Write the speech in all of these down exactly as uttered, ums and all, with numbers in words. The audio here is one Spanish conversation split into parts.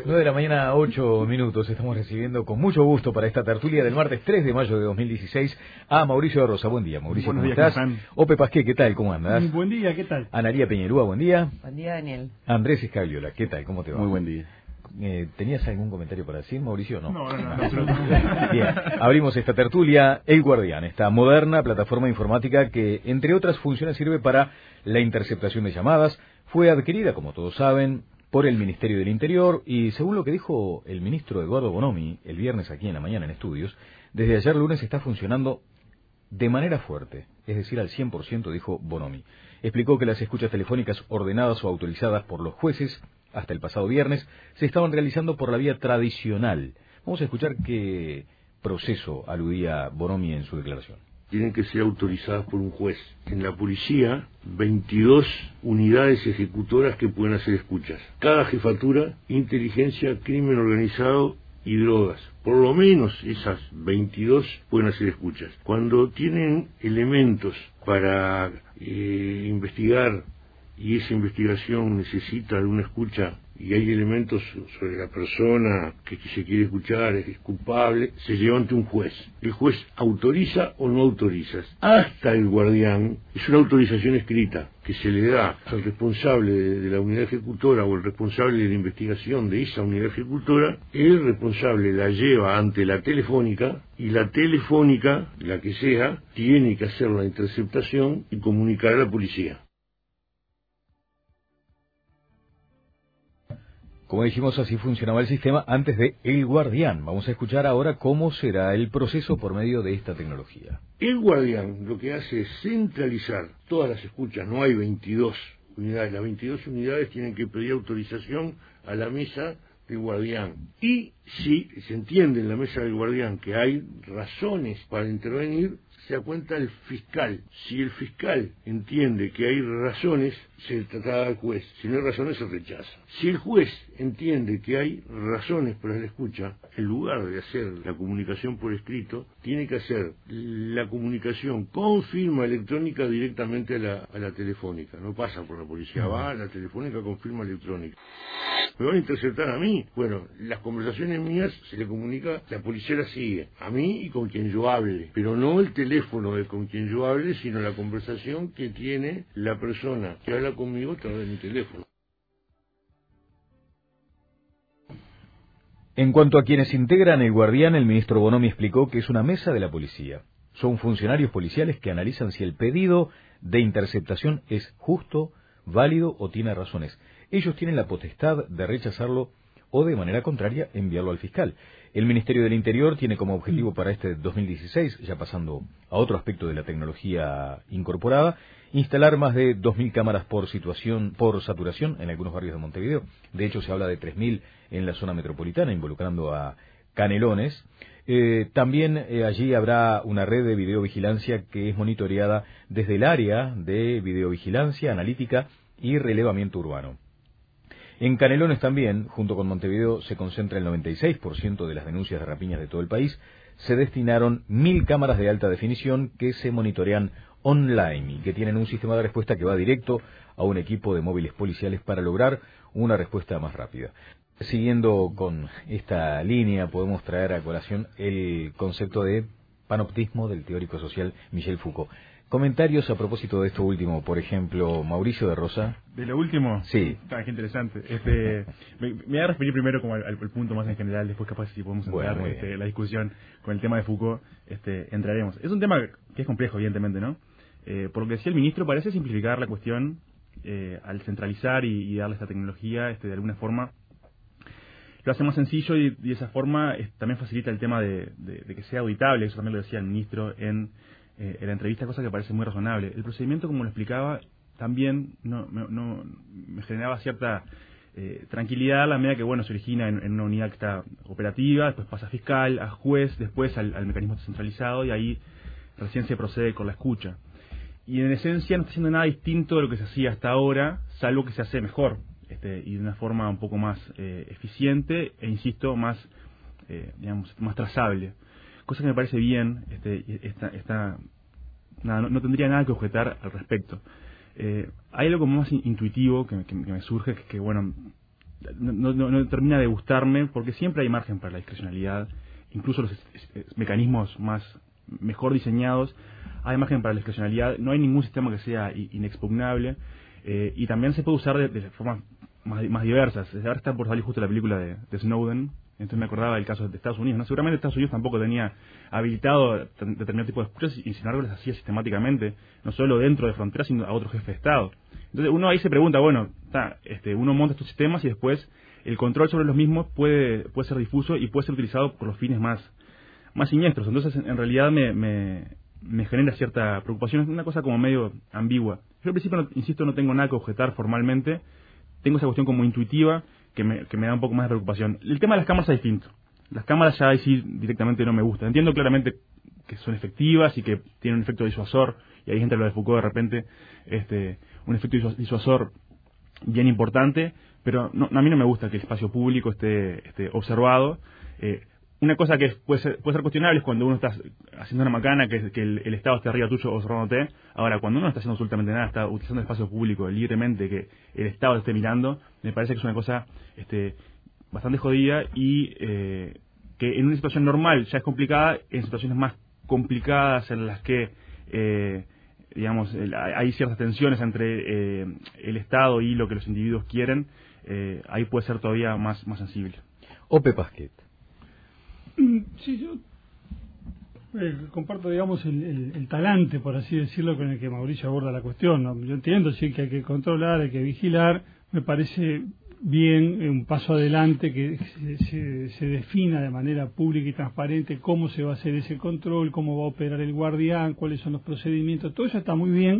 nueve de la mañana, ocho minutos. Estamos recibiendo con mucho gusto para esta tertulia del martes tres de mayo de dos mil dieciséis a Mauricio de Rosa. Buen día, Mauricio, Buenos ¿cómo días, estás? ¿cómo están? Ope Pasqué, ¿qué tal? ¿Cómo andas? Buen día, ¿qué tal? Analía Peñerúa, buen día. Buen día, Daniel. Andrés Escabiola, ¿qué tal? ¿Cómo te va? Muy buen día. Eh, ¿Tenías algún comentario para decir, Mauricio? No, no, no, no, no, absolutamente. Bien, abrimos esta tertulia, El Guardián, esta moderna plataforma informática que, entre otras funciones, sirve para la interceptación de llamadas. Fue adquirida, como todos saben, por el Ministerio del Interior y, según lo que dijo el ministro Eduardo Bonomi el viernes aquí en la mañana en Estudios, desde ayer lunes está funcionando de manera fuerte, es decir, al cien por ciento, dijo Bonomi. Explicó que las escuchas telefónicas ordenadas o autorizadas por los jueces hasta el pasado viernes se estaban realizando por la vía tradicional. Vamos a escuchar qué proceso aludía Bonomi en su declaración. Tienen que ser autorizadas por un juez. En la policía, veintidós unidades ejecutoras que pueden hacer escuchas. Cada jefatura, inteligencia, crimen organizado y drogas. Por lo menos esas veintidós pueden hacer escuchas. Cuando tienen elementos para eh, investigar y esa investigación necesita de una escucha y hay elementos sobre la persona que, que se quiere escuchar, es culpable, se lleva ante un juez. El juez autoriza o no autoriza. Hasta el guardián es una autorización escrita que se le da al responsable de, de la unidad ejecutora o el responsable de la investigación de esa unidad ejecutora. El responsable la lleva ante la telefónica y la telefónica, la que sea, tiene que hacer la interceptación y comunicar a la policía. Como dijimos, así funcionaba el sistema antes de El Guardián. Vamos a escuchar ahora cómo será el proceso por medio de esta tecnología. El Guardián lo que hace es centralizar todas las escuchas. No hay veintidós unidades. Las veintidós unidades tienen que pedir autorización a la mesa del Guardián. Y si se entiende en la mesa del Guardián que hay razones para intervenir, se da cuenta el fiscal. Si el fiscal entiende que hay razones, se trata al juez. Si no hay razones, se rechaza. Si el juez entiende que hay razones para la escucha, en lugar de hacer la comunicación por escrito, tiene que hacer la comunicación con firma electrónica directamente a la, a la telefónica. No pasa por la policía, va a la telefónica con firma electrónica. ¿Me van a interceptar a mí? Bueno, las conversaciones mías se le comunica, la policía las sigue, a mí y con quien yo hable, pero no el teléfono de con quien yo hable, sino la conversación que tiene la persona que habla conmigo a través de mi teléfono. En cuanto a quienes integran El Guardián, el ministro Bonomi explicó que es una mesa de la policía. Son funcionarios policiales que analizan si el pedido de interceptación es justo, válido o tiene razones. Ellos tienen la potestad de rechazarlo o, de manera contraria, enviarlo al fiscal. El Ministerio del Interior tiene como objetivo para este dos mil dieciséis, ya pasando a otro aspecto de la tecnología incorporada, instalar más de dos mil cámaras por situación, por saturación en algunos barrios de Montevideo. De hecho, se habla de tres mil en la zona metropolitana, involucrando a Canelones. Eh, también eh, allí habrá una red de videovigilancia que es monitoreada desde el área de videovigilancia, analítica y relevamiento urbano. En Canelones también, junto con Montevideo, se concentra el noventa y seis por ciento de las denuncias de rapiñas de todo el país. Se destinaron mil cámaras de alta definición que se monitorean online y que tienen un sistema de respuesta que va directo a un equipo de móviles policiales para lograr una respuesta más rápida. Siguiendo con esta línea, podemos traer a colación el concepto de panoptismo del teórico social Michel Foucault. Comentarios a propósito de esto último, por ejemplo, Mauricio de Rosa. ¿De lo último? Sí. Ah, qué interesante. Este, me, me voy a referir primero como al, al punto más en general, después capaz si podemos entrar bueno, este, la discusión con el tema de Foucault, este, entraremos. Es un tema que es complejo, evidentemente, ¿no? Eh, por lo que decía el ministro, parece simplificar la cuestión eh, al centralizar y, y darle esta tecnología, este, de alguna forma, lo hace más sencillo y, y de esa forma es, también facilita el tema de, de, de que sea auditable, eso también lo decía el ministro en... Eh, en la entrevista, cosa que parece muy razonable. El procedimiento, como lo explicaba, también no, no, no me generaba cierta eh, tranquilidad a la medida que, bueno, se origina en, en una unidad que está operativa, después pasa a fiscal, a juez, después al, al mecanismo centralizado y ahí recién se procede con la escucha. Y en esencia no está haciendo nada distinto de lo que se hacía hasta ahora, salvo que se hace mejor este, y de una forma un poco más eh, eficiente e, insisto, más, eh, digamos, más trazable. Cosa que me parece bien, este, esta, esta, nada, no, no tendría nada que objetar al respecto. Eh, hay algo como más intuitivo que, que, que me surge, que, que bueno, no, no, no termina de gustarme, porque siempre hay margen para la discrecionalidad, incluso los es, es, mecanismos más mejor diseñados, hay margen para la discrecionalidad, no hay ningún sistema que sea inexpugnable, eh, y también se puede usar de, de formas más, más diversas. Ahora está por salir justo la película de, de Snowden, entonces me acordaba del caso de Estados Unidos, ¿no? Seguramente Estados Unidos tampoco tenía habilitado determinado tipo de escuchas, y sin embargo les hacía sistemáticamente, no solo dentro de fronteras, sino a otro jefe de Estado. Entonces uno ahí se pregunta, bueno, está, este, uno monta estos sistemas y después el control sobre los mismos puede puede ser difuso y puede ser utilizado por los fines más más siniestros. Entonces en, en realidad me, me, me genera cierta preocupación, es una cosa como medio ambigua. Yo al principio, no, insisto, no tengo nada que objetar formalmente, tengo esa cuestión como intuitiva que me, que me da un poco más de preocupación. El tema de las cámaras es distinto. Las cámaras ya ahí sí directamente no me gustan. Entiendo claramente que son efectivas y que tienen un efecto disuasor, y ahí entra lo de Foucault de repente, este, un efecto disuasor bien importante, pero no, a mí no me gusta que el espacio público esté, esté observado. Eh, una cosa que puede ser, puede ser cuestionable es cuando uno está haciendo una macana, que, que el, el Estado esté arriba tuyo observándote. Ahora, cuando uno no está haciendo absolutamente nada, está utilizando el espacio público libremente, que el Estado te esté mirando, me parece que es una cosa este, bastante jodida, y eh, que en una situación normal ya es complicada, en situaciones más complicadas en las que eh, digamos el, hay ciertas tensiones entre eh, el Estado y lo que los individuos quieren, eh, ahí puede ser todavía más, más sensible. Ope Pasquet. Sí, yo eh, comparto, digamos, el, el, el talante, por así decirlo, con el que Mauricio aborda la cuestión, ¿no? Yo entiendo, sí, que hay que controlar, hay que vigilar. Me parece bien, eh, un paso adelante, que se, se, se defina de manera pública y transparente cómo se va a hacer ese control, cómo va a operar el guardián, cuáles son los procedimientos. Todo eso está muy bien.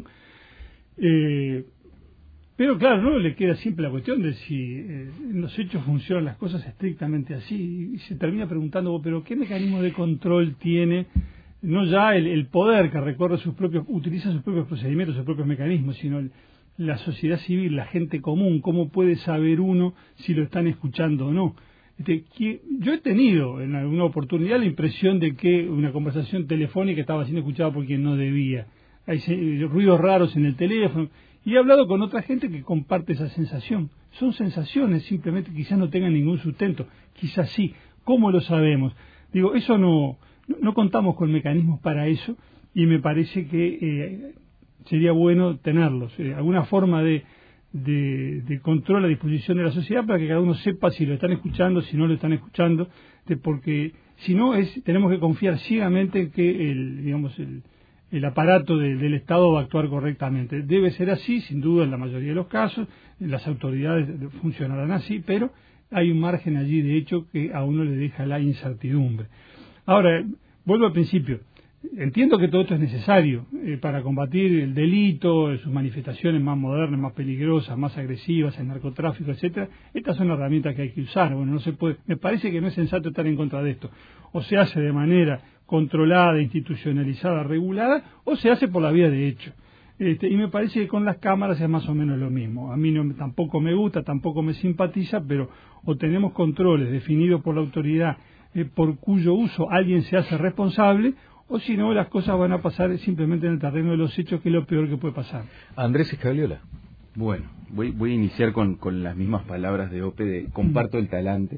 Eh, Pero claro, no le queda siempre la cuestión de si eh, en los hechos funcionan las cosas estrictamente así, y se termina preguntando, pero ¿qué mecanismo de control tiene? No ya el, el poder que recorre sus propios, utiliza sus propios procedimientos, sus propios mecanismos, sino el, la sociedad civil, la gente común, ¿cómo puede saber uno si lo están escuchando o no? Este, que yo he tenido en alguna oportunidad la impresión de que una conversación telefónica estaba siendo escuchada por quien no debía. Hay ruidos raros en el teléfono. Y he hablado con otra gente que comparte esa sensación. Son sensaciones, simplemente quizás no tengan ningún sustento. Quizás sí. ¿Cómo lo sabemos? Digo, eso no, no contamos con mecanismos para eso, y me parece que eh, sería bueno tenerlos. Eh, alguna forma de, de, de control a disposición de la sociedad para que cada uno sepa si lo están escuchando, si no lo están escuchando, de, porque si no es tenemos que confiar ciegamente en que el, digamos, el el aparato de, del Estado va a actuar correctamente. Debe ser así, sin duda, en la mayoría de los casos, las autoridades funcionarán así, pero hay un margen allí, de hecho, que a uno le deja la incertidumbre. Ahora, vuelvo al principio. Entiendo que todo esto es necesario eh, para combatir el delito, sus manifestaciones más modernas, más peligrosas, más agresivas, el narcotráfico, etcétera. Estas son herramientas que hay que usar. Bueno, no se puede. Me parece que no es sensato estar en contra de esto. O se hace de manera controlada, institucionalizada, regulada, o se hace por la vía de hecho. Este, y me parece que con las cámaras es más o menos lo mismo. A mí no, tampoco me gusta, tampoco me simpatiza, pero o tenemos controles definidos por la autoridad eh, por cuyo uso alguien se hace responsable, o si no, las cosas van a pasar simplemente en el terreno de los hechos, que es lo peor que puede pasar. Andrés Escagliola. Bueno, voy, voy a iniciar con, con las mismas palabras de Ope, de comparto el talante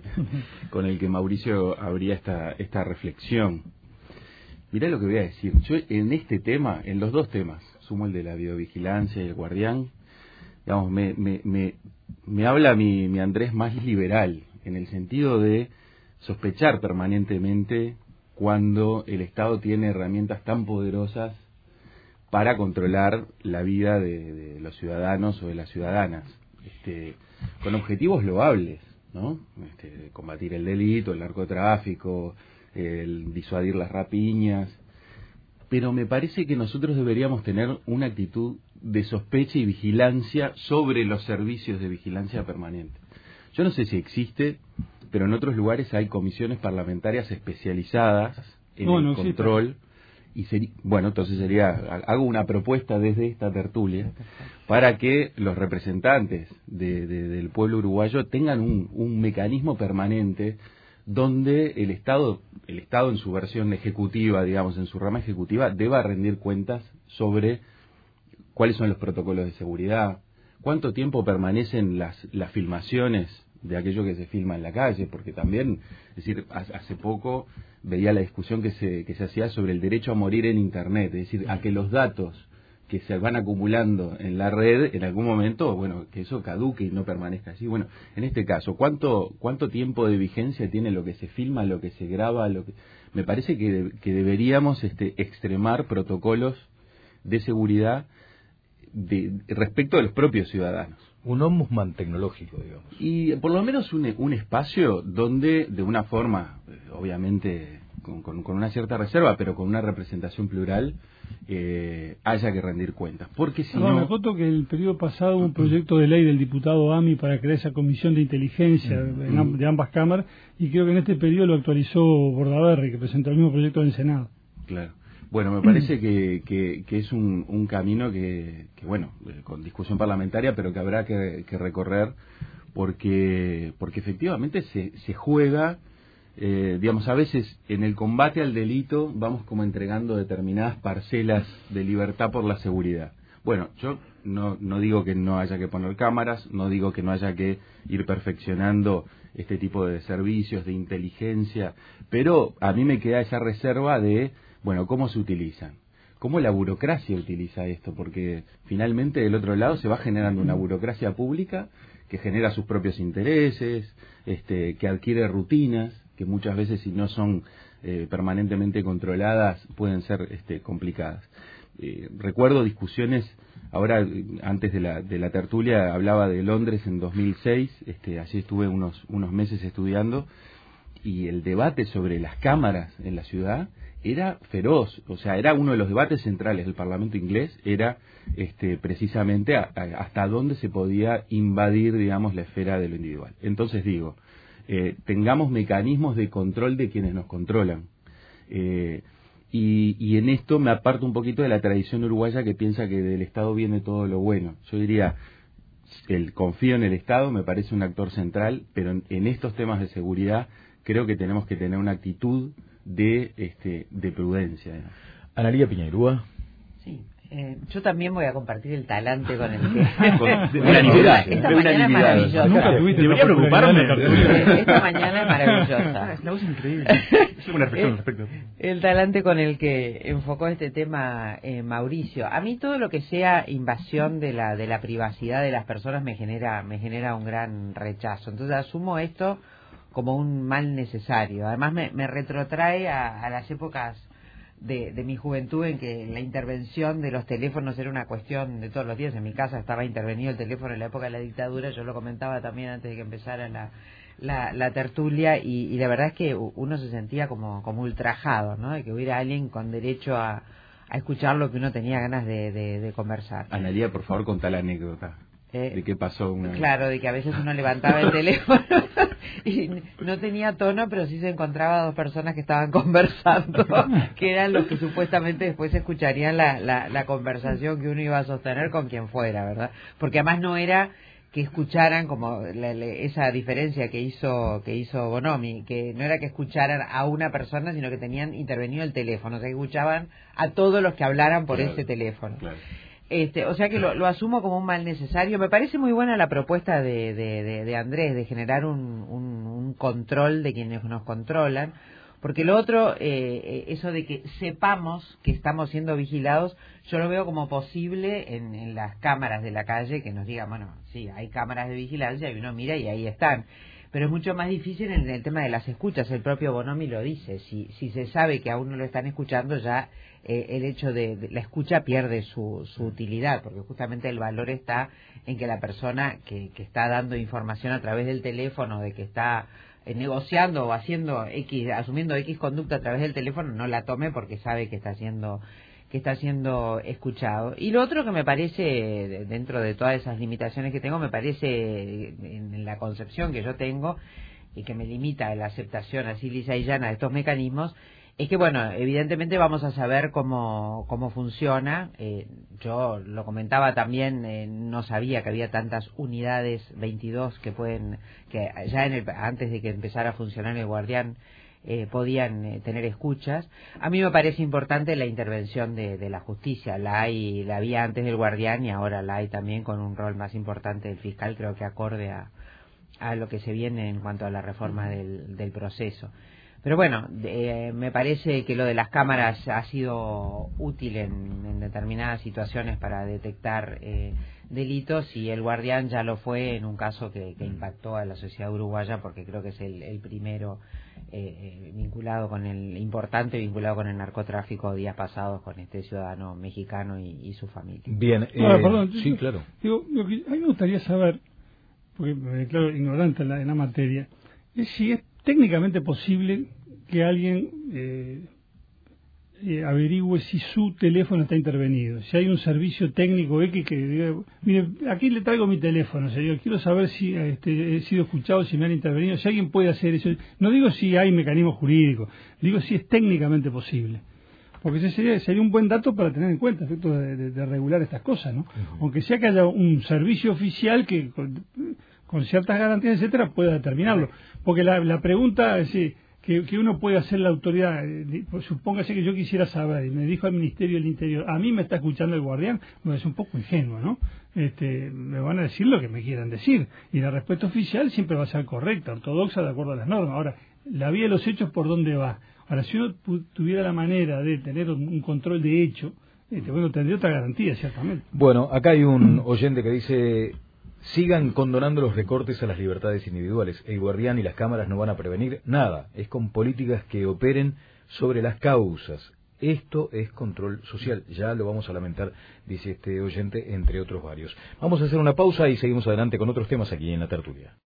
con el que Mauricio abría esta, esta reflexión. Mirá lo que voy a decir. Yo en este tema, en los dos temas, sumo el de la videovigilancia y el guardián, digamos, me, me, me, me habla mi, mi Andrés más liberal, en el sentido de sospechar permanentemente cuando el Estado tiene herramientas tan poderosas para controlar la vida de, de los ciudadanos o de las ciudadanas, este, con objetivos loables, ¿no? Este, combatir el delito, el narcotráfico, el disuadir las rapiñas, pero me parece que nosotros deberíamos tener una actitud de sospecha y vigilancia sobre los servicios de vigilancia permanente. Yo no sé si existe, pero en otros lugares hay comisiones parlamentarias especializadas en no, el no control. Existe. Y seri- bueno, entonces sería, hago una propuesta desde esta tertulia para que los representantes de, de, del pueblo uruguayo tengan un, un mecanismo permanente donde el Estado, el Estado en su versión ejecutiva, digamos, en su rama ejecutiva, deba rendir cuentas sobre cuáles son los protocolos de seguridad, cuánto tiempo permanecen las, las filmaciones de aquello que se filma en la calle, porque también, es decir, hace poco veía la discusión que se, que se hacía sobre el derecho a morir en Internet, es decir, a que los datos que se van acumulando en la red, en algún momento, bueno, que eso caduque y no permanezca así. Bueno, en este caso, ¿cuánto cuánto tiempo de vigencia tiene lo que se filma, lo que se graba? Lo que me parece que, de, que deberíamos este, extremar protocolos de seguridad de, respecto a los propios ciudadanos. Un ombudsman tecnológico, digamos. Y por lo menos un, un espacio donde, de una forma, obviamente, con, con, con una cierta reserva, pero con una representación plural, eh, haya que rendir cuentas. Porque si no, no... me contó que el periodo pasado hubo un proyecto de ley del diputado Ami para crear esa comisión de inteligencia mm. de ambas cámaras, y creo que en este periodo lo actualizó Bordaberry, que presentó el mismo proyecto en el Senado. Claro. Bueno, me parece que, que, que es un, un camino que, que, bueno, con discusión parlamentaria, pero que habrá que, que recorrer, porque porque efectivamente se, se juega, eh, digamos, a veces en el combate al delito vamos como entregando determinadas parcelas de libertad por la seguridad. Bueno, yo no, no digo que no haya que poner cámaras, no digo que no haya que ir perfeccionando este tipo de servicios, de inteligencia, pero a mí me queda esa reserva de... Bueno, ¿cómo se utilizan? ¿Cómo la burocracia utiliza esto? Porque finalmente del otro lado se va generando una burocracia pública que genera sus propios intereses, este, que adquiere rutinas, que muchas veces si no son eh, permanentemente controladas pueden ser este, complicadas. Eh, recuerdo discusiones, ahora antes de la, de la tertulia hablaba de Londres en dos mil seis, este, allí estuve unos, unos meses estudiando, y el debate sobre las cámaras en la ciudad era feroz, o sea, era uno de los debates centrales del Parlamento inglés, era este, precisamente a, a, hasta dónde se podía invadir, digamos, la esfera de lo individual. Entonces digo, eh, tengamos mecanismos de control de quienes nos controlan. Eh, y, y en esto me aparto un poquito de la tradición uruguaya que piensa que del Estado viene todo lo bueno. Yo diría, el confío en el Estado, me parece un actor central, pero en, en estos temas de seguridad creo que tenemos que tener una actitud de este de prudencia. Analía Piñeirúa. Sí, eh, yo también voy a compartir el talante con el que... de unanimidad. Esta, esta mañana es maravillosa. Nunca tuviste Debería preocuparme. Esta mañana es maravillosa. La voz es increíble. Es una reflexión al respecto. El talante con el que enfocó este tema eh, Mauricio. A mí todo lo que sea invasión de la de la privacidad de las personas me genera me genera un gran rechazo. Entonces asumo esto como un mal necesario. Además me, me retrotrae a, a las épocas de, de mi juventud en que la intervención de los teléfonos era una cuestión de todos los días. En mi casa estaba intervenido el teléfono en la época de la dictadura, yo lo comentaba también antes de que empezara la, la, la tertulia, y, y la verdad es que uno se sentía como, como ultrajado, ¿no? De que hubiera alguien con derecho a, a escuchar lo que uno tenía ganas de, de, de conversar. Analía, por favor, contá la anécdota. Eh, ¿De qué pasó? Una... Claro, de que a veces uno levantaba el teléfono y no tenía tono, pero sí se encontraba dos personas que estaban conversando, que eran los que supuestamente después escucharían la, la, la conversación que uno iba a sostener con quien fuera, ¿verdad? Porque además no era que escucharan como la, la, esa diferencia que hizo que hizo Bonomi, que no era que escucharan a una persona, sino que tenían intervenido el teléfono, o sea, que escuchaban a todos los que hablaran por claro, ese teléfono. Claro. Este, o sea que lo, lo asumo como un mal necesario. Me parece muy buena la propuesta de, de, de, de Andrés de generar un, un, un control de quienes nos controlan, porque lo otro, eh, eso de que sepamos que estamos siendo vigilados, yo lo veo como posible en, en las cámaras de la calle, que nos digan, bueno, sí, hay cámaras de vigilancia y uno mira y ahí están. Pero es mucho más difícil en el tema de las escuchas. El propio Bonomi lo dice. Si, si se sabe que a uno lo están escuchando, ya eh, el hecho de, de la escucha pierde su, su utilidad, porque justamente el valor está en que la persona que, que está dando información a través del teléfono, de que está eh, negociando o haciendo X, asumiendo X conducta a través del teléfono, no la tome porque sabe que está haciendo que está siendo escuchado. Y lo otro que me parece, dentro de todas esas limitaciones que tengo, me parece, en la concepción que yo tengo, y que me limita a la aceptación así lisa y llana de estos mecanismos, es que, bueno, evidentemente vamos a saber cómo, cómo funciona. Eh, yo lo comentaba también, eh, no sabía que había tantas unidades, veintidós, que pueden, que ya en el, antes de que empezara a funcionar el Guardián, eh, podían eh, tener escuchas. A mí me parece importante la intervención de, de la justicia. La hay, la había antes del guardián y ahora la hay también con un rol más importante del fiscal, creo que acorde a, a lo que se viene en cuanto a la reforma del, del proceso. Pero bueno, eh, me parece que lo de las cámaras ha sido útil en, en determinadas situaciones para detectar eh, delitos, y el guardián ya lo fue en un caso que, que impactó a la sociedad uruguaya, porque creo que es el, el primero eh, vinculado con el importante vinculado con el narcotráfico días pasados con este ciudadano mexicano y, y su familia. Bien, eh, Ahora, perdón, sí, yo, claro. Digo, lo que a mí me gustaría saber, porque me declaro ignorante en la, en la materia, es si es técnicamente posible que alguien eh, eh, averigüe si su teléfono está intervenido, si hay un servicio técnico X que diga, mire, aquí le traigo mi teléfono, señor, quiero saber si este, he sido escuchado, si me han intervenido, si alguien puede hacer eso. No digo si hay mecanismos jurídicos, digo si es técnicamente posible, porque ese sería, sería un buen dato para tener en cuenta, efecto de, de, de regular estas cosas, ¿no? Uh-huh. Aunque sea que haya un servicio oficial que con, con ciertas garantías, etcétera, pueda determinarlo. Porque la, la pregunta es eh, que, que uno puede hacer la autoridad, eh, supóngase que yo quisiera saber, y me dijo el Ministerio del Interior, a mí me está escuchando el guardián, me es un poco ingenuo, ¿no? Este, me van a decir lo que me quieran decir, y la respuesta oficial siempre va a ser correcta, ortodoxa, de acuerdo a las normas. Ahora, la vía de los hechos, ¿por dónde va? Ahora, si uno tuviera la manera de tener un control de hecho, este, bueno, tendría otra garantía, ciertamente. Bueno, acá hay un oyente que dice: sigan condonando los recortes a las libertades individuales. El guardián y las cámaras no van a prevenir nada. Es con políticas que operen sobre las causas. Esto es control social. Ya lo vamos a lamentar, dice este oyente, entre otros varios. Vamos a hacer una pausa y seguimos adelante con otros temas aquí en La Tertulia.